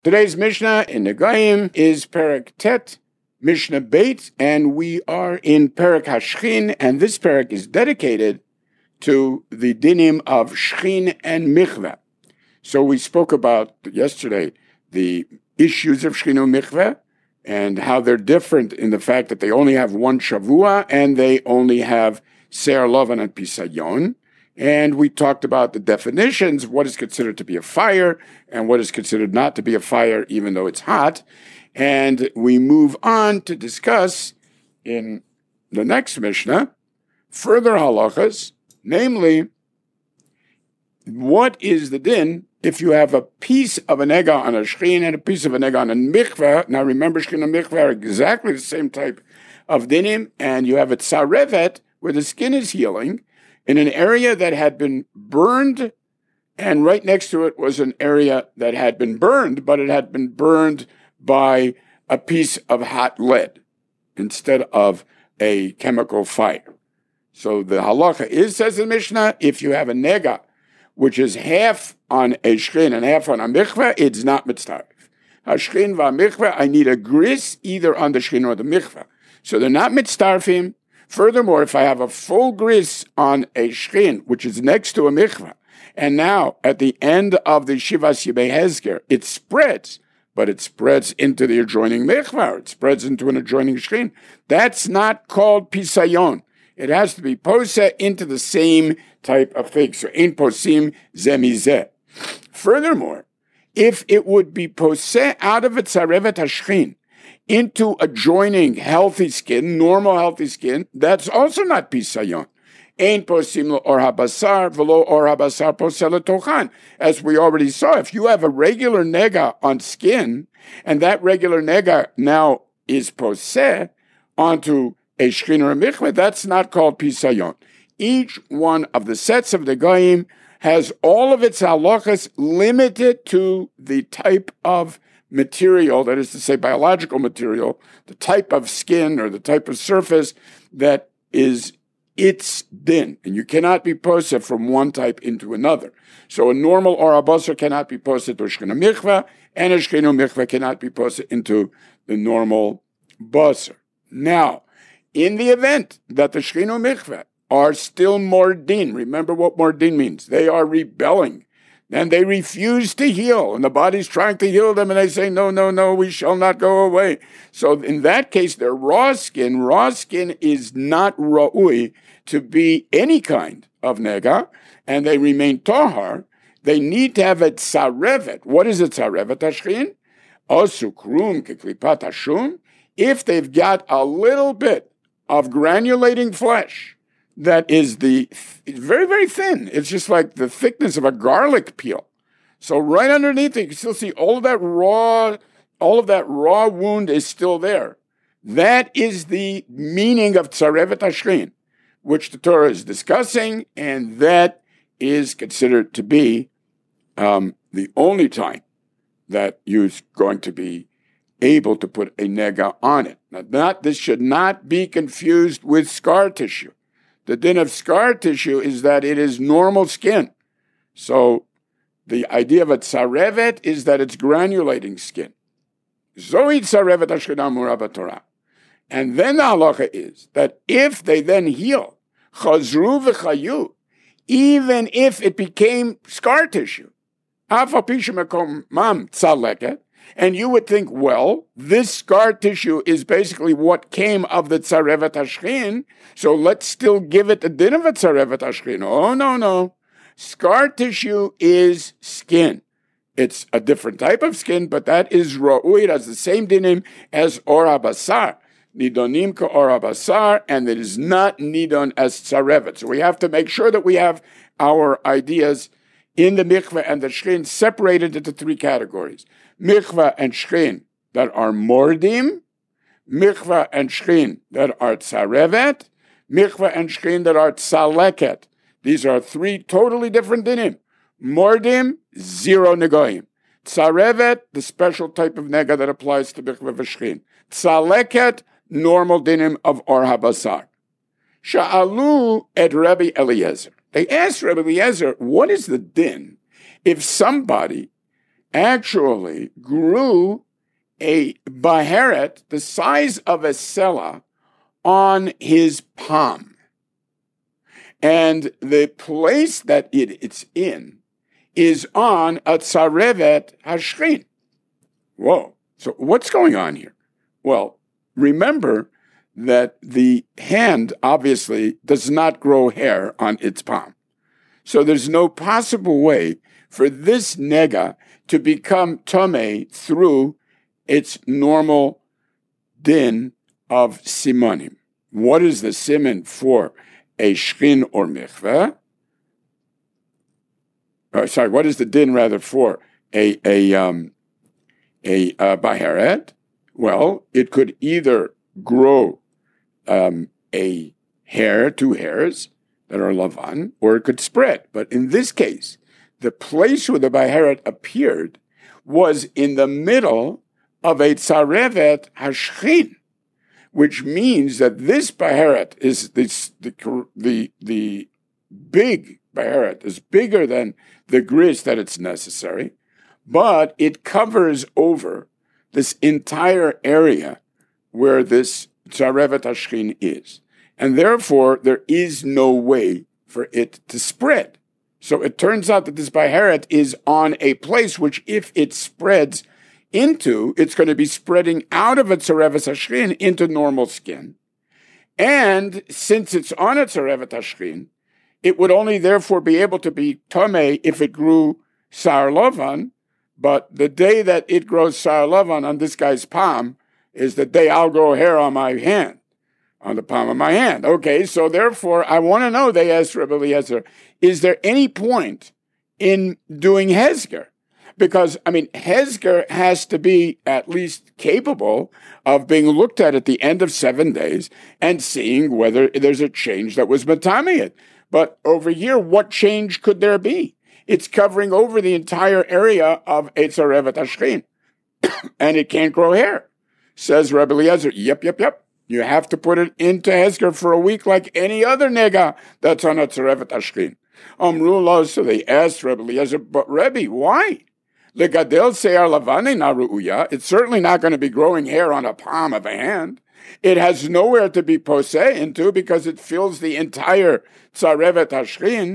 Today's Mishnah in Negaim is Perek Tet, Mishnah Beit, and we are in Perek HaShchin, and this Perek is dedicated to the dinim of Shchin and Mikveh. So we spoke about yesterday the issues of Shchin and Mikveh and how they're different in the fact that they only have one Shavua and they only have Se'er Lovan and Pisayon. And we talked about the definitions, what is considered to be a fire and what is considered not to be a fire, even though it's hot. And we move on to discuss in the next Mishnah further halachas, namely, what is the din if you have a piece of a nega on a shchin and a piece of a nega on a mikveh? Now remember, shchin and mikveh are exactly the same type of dinim, and you have a tzarevet where the skin is healing, in an area that had been burned, and right next to it was an area that had been burned, but it had been burned by a piece of hot lead instead of a chemical fire. So the halacha is, says the Mishnah, if you have a nega, which is half on a shchin and half on a mikveh, it's not mitzaref. Hashchin v'amikveh, I need a gris either on the shchin or the mikveh. So they're not mitzarefim. Furthermore, if I have a full gris on a shchin, which is next to a mikveh, and now at the end of the Shivas Yimei Hezger, it spreads, but it spreads into the adjoining mikveh, it spreads into an adjoining shchin, that's not called pisayon. It has to be poseh into the same type of thing. So, ein posim ze mizeh. Furthermore, if it would be poseh out of a tzarevet hashchin, into adjoining healthy skin, normal healthy skin, that's also not pisayon. Ein posim lo or habasar velo or habasar posel tochan. As we already saw, if you have a regular nega on skin, and that regular nega now is poseh onto a shchin or a mikveh, that's not called pisayon. Each one of the sets of the goyim has all of its halachas limited to the type of material, that is to say biological material, the type of skin or the type of surface that is its din. And you cannot be posed from one type into another. So a normal or a basar cannot be posed to a shchin mikveh, and a shchin mikveh cannot be posed into the normal basar. Now, in the event that the shchin mikveh are still mordin, remember what mordin means. They are rebelling. And they refuse to heal, and the body's trying to heal them, and they say, no, we shall not go away. So in that case, they're raw skin. Raw skin is not ra'ui to be any kind of nega, and they remain tahar. They need to have a tzarevet. What is a tzarevet hashchin? Osukrum keklipat hashum. If they've got a little bit of granulating flesh, that is very, very thin. It's just like the thickness of a garlic peel. So right underneath it, you can still see all of that raw wound is still there. That is the meaning of tzarevet hashchin, which the Torah is discussing, and that is considered to be the only time that you're going to be able to put a nega on it. Now, this should not be confused with scar tissue. The din of scar tissue is that it is normal skin. So the idea of a tzarevet is that it's granulating skin. Zohi tzarevet hashchin amura Torah. And then the halacha is that if they then heal, chazru v'chayu, even if it became scar tissue, afa pisha mekom mam tzaleket, and you would think, well, this scar tissue is basically what came of the tzarevet hashchin, so let's still give it the din of a tzarevet hashchin. Oh, no. Scar tissue is skin. It's a different type of skin, but that is ra'ui. It has the same dinim as or habasar. Nidonim ka or habasar, and it is not nidon as tzarevet. So we have to make sure that we have our ideas in the mikveh and the shchin separated into three categories. Mikveh and shchin that are mordim, mikveh and shchin that are tzarevet, mikveh and shchin that are tzaleket. These are three totally different dinim. Mordim, 0 negoim. Tzarevet, the special type of nega that applies to mikveh v'shchin. Tzaleket, normal dinim of or habasar. Sha'alu et Rabbi Eliezer. They asked Rabbi Eliezer, what is the din if somebody actually grew a baheret the size of a sela on his palm. And the place that it's in is on a tzarevet hashchin. Whoa. So what's going on here? Well, remember that the hand obviously does not grow hair on its palm. So there's no possible way for this nega to become tameh through its normal din of simonim. What is the simon for a shchin or mikveh? What is the din rather for a baheret? Well, it could either grow a hair, two hairs that are lavan, or it could spread. But in this case, the place where the baheret appeared was in the middle of a tzarevet hashchin, which means that this baheret is the big baheret is bigger than the gris that it's necessary, but it covers over this entire area where this tzarevet hashchin is. And therefore, there is no way for it to spread. So it turns out that this baheret is on a place which, if it spreads into, it's going to be spreading out of a tzarevet hashchin into normal skin. And since it's on a tzarevet hashchin, it would only therefore be able to be tameh if it grew sar lavan. But the day that it grows sar lavan on this guy's palm is the day I'll grow hair on my hand, on the palm of my hand. Okay, so therefore, I want to know, they asked Rebbe Eliezer, is there any point in doing hezger? Because, hezger has to be at least capable of being looked at the end of 7 days and seeing whether there's a change that was matamiyat. But over here, what change could there be? It's covering over the entire area of a tzarevet hashchin, and it can't grow hair. Says Rebbe Eliezer, yep. You have to put it into hezger for a week like any other nega that's on a tzarevet hashchin. So they asked Rebbe Eliezer, but Rebbe, why? Legadel se'ar lavane na ru'uya. It's certainly not going to be growing hair on a palm of a hand. It has nowhere to be poseh into because it fills the entire tzarevet hashchin,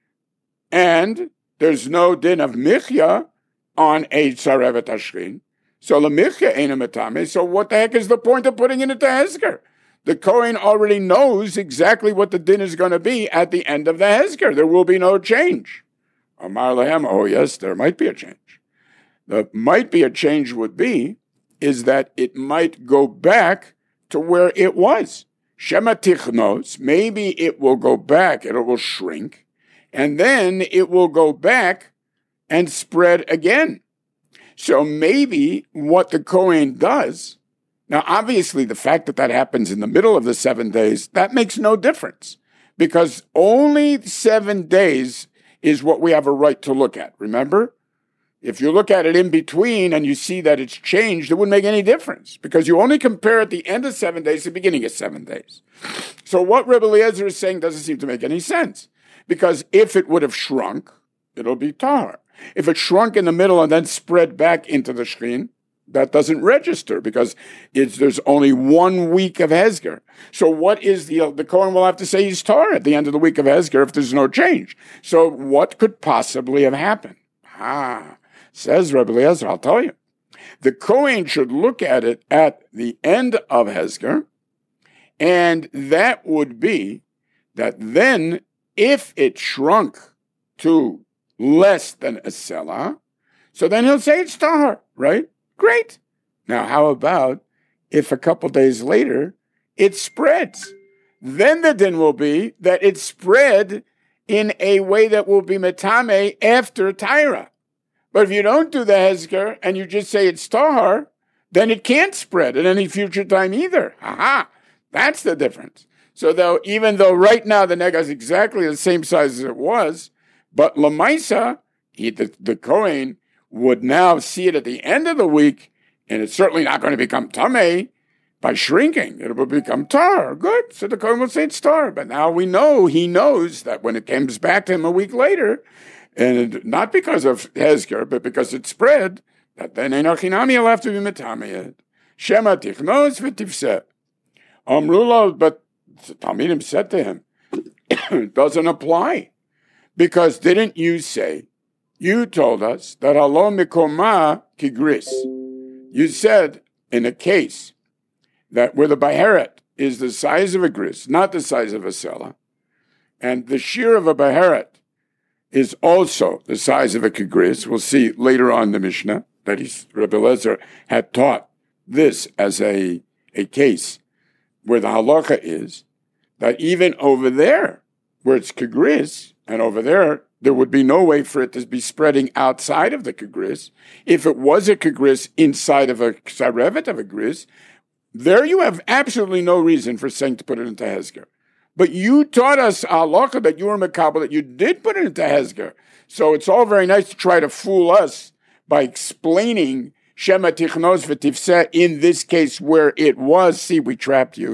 and there's no din of michya on a tzarevet hashchin. So the michya ain't a metame. So what the heck is the point of putting it into hezger? The Kohen already knows exactly what the din is going to be at the end of the hezger. There will be no change. Amar lehem, oh yes, there might be a change. The might be a change would be is that it might go back to where it was. Shema tichnos, maybe it will go back, it will shrink, and then it will go back and spread again. So maybe what the Kohen does, now obviously the fact that that happens in the middle of the 7 days, that makes no difference, because only 7 days is what we have a right to look at, remember? If you look at it in between and you see that it's changed, it wouldn't make any difference because you only compare at the end of 7 days to the beginning of 7 days. So what Rebbe Eliezer is saying doesn't seem to make any sense because if it would have shrunk, it'll be tahar. If it shrunk in the middle and then spread back into the shchin, that doesn't register because there's only 1 week of hezger. So what is the Kohen will have to say he's tahar at the end of the week of hezger if there's no change. So what could possibly have happened? Says Rebbe Eliezer, I'll tell you. The Kohen should look at it at the end of hezger, and that would be that then if it shrunk to less than a selah, so then he'll say it's tahar, right? Great. Now, how about if a couple days later it spreads? Then the din will be that it spread in a way that will be metame after Taira. But if you don't do the hezger and you just say it's tahar, then it can't spread at any future time either. That's the difference. So even though right now the nega is exactly the same size as it was, but lamaisa, the Kohen would now see it at the end of the week, and it's certainly not going to become tameh by shrinking. It will become tar. Good. So the Kohen will say it's tar. But now we know, he knows that when it comes back to him a week later, and not because of Hezger, but because it spread, that then Einochinami will have to be Metameyed. Shema Tichnos V'Tifseh. Amrullah, but Talmidim said to him, it doesn't apply. Because didn't you say, you told us that Halo Mikoma Kigris. You said in a case that where the Baheret is the size of a gris, not the size of a sela, and the shear of a Baheret is also the size of a kigris. We'll see later on in the Mishnah that Rebbe Eliezer had taught this as a case where the halacha is that even over there, where it's kigris, and over there would be no way for it to be spreading outside of the kigris. If it was a kigris inside of a sarevet of a gris, there you have absolutely no reason for saying to put it into hezger. But you taught us halacha that you were mekabel, that you did put it into hezger. So it's all very nice to try to fool us by explaining Shema Tichnos V'Tifseh in this case where it was. See, we trapped you.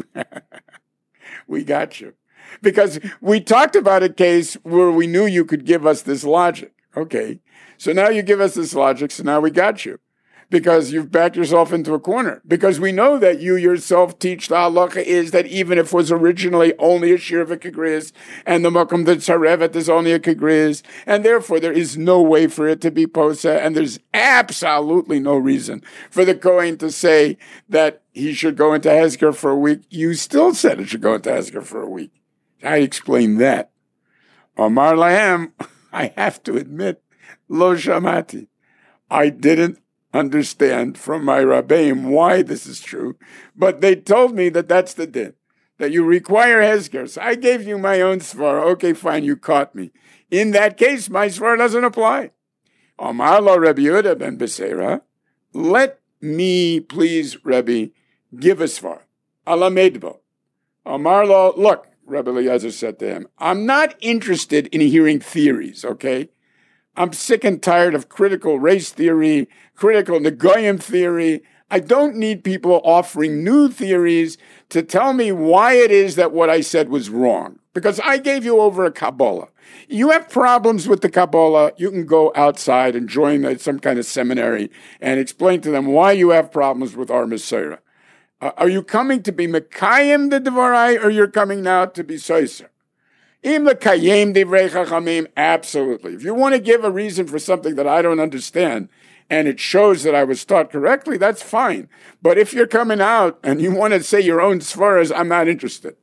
We got you. Because we talked about a case where we knew you could give us this logic. Okay, so now you give us this logic, so now we got you. Because you've backed yourself into a corner. Because we know that you yourself teach the halacha is that even if it was originally only a shir of a kigris, and the makom that sarevet is only a kigris, and therefore there is no way for it to be posa, and there's absolutely no reason for the Kohen to say that he should go into hezger for a week. You still said it should go into hezger for a week. I explained that. Omar lahem, I have to admit, lo shamati. I didn't understand from my rabbeim why this is true, but they told me that that's the din, that you require hezger. So I gave you my own svar. Okay, fine, you caught me. In that case, my svar doesn't apply. Omar lo Rabbi Yehuda ben Beseira, let me please, Rebbe, give a svar. Ala medbo. Omar lo, look, Rebbe Eliezer said to him, I'm not interested in hearing theories, okay? I'm sick and tired of critical race theory, critical Negoyim theory. I don't need people offering new theories to tell me why it is that what I said was wrong. Because I gave you over a Kabbalah. You have problems with the Kabbalah, you can go outside and join some kind of seminary and explain to them why you have problems with our Messiah. Are you coming to be Mekayim the Devarai, or you're coming now to be Soiser? Im lekayim divrei chachamim, absolutely. If you want to give a reason for something that I don't understand, and it shows that I was taught correctly, that's fine. But if you're coming out and you want to say your own svaras, I'm not interested.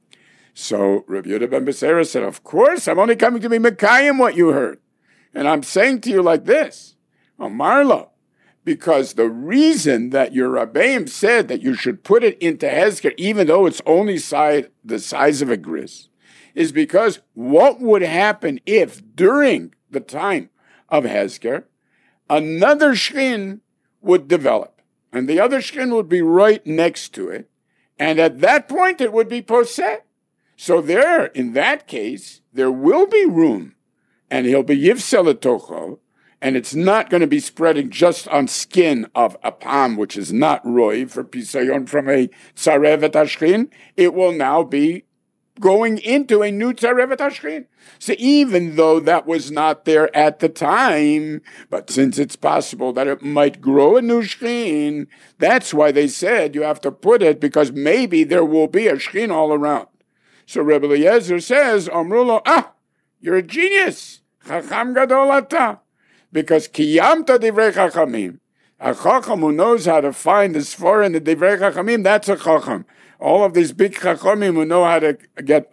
So Rabbi Yehuda ben Beseira said, of course, I'm only coming to be mekayim what you heard. And I'm saying to you like this, Amarlo, because the reason that your Rabbeim said that you should put it into hezker, even though it's only the size of a gris, is because what would happen if during the time of hezker, another shkin would develop, and the other shkin would be right next to it, and at that point it would be poseh. So there, in that case, there will be room, and he'll be yivsel etocho, and it's not going to be spreading just on skin of a palm, which is not roy for pisayon from a tzarevet ashkin. It will now be going into a new tzarevet ashkin. So even though that was not there at the time, but since it's possible that it might grow a new shkin, that's why they said you have to put it, because maybe there will be a shkin all around. So Rebbe Eliezer says, Amrulo, you're a genius. Chacham gadol ata. Because kiyamta divrei chachamim. A chacham who knows how to find the sfor in the divrei chachamim, that's a chacham. All of these big chachamim who know how to get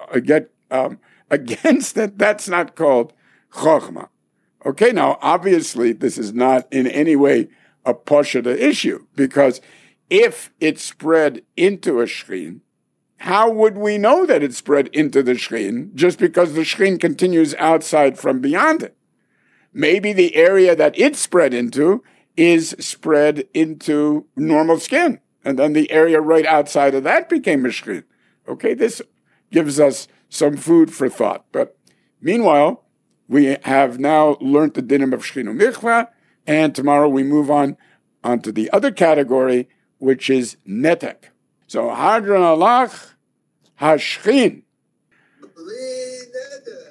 against it, that's not called chachma. Okay, now obviously this is not in any way a pashut issue, because if it spread into a shkin, how would we know that it spread into the shkin just because the shkin continues outside from beyond it? Maybe the area that it spread into is spread into normal skin, and then the area right outside of that became a shkin. Okay, this gives us some food for thought. But meanwhile, we have now learned the dinim of shchinu mikvah, and tomorrow we move on to the other category, which is netek. So hadron alach hashchin.